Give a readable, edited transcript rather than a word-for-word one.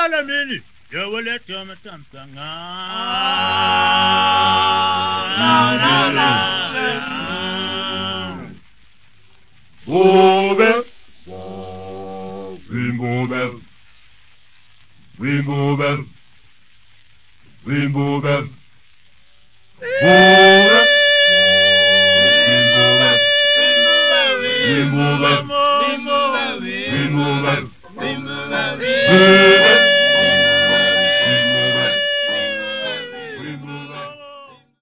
Alamini, you will let your matamsang. Move Rainbow Bell. Rainbow Bell. Rainbow Bell. Rainbow Bell. Rainbow Bell.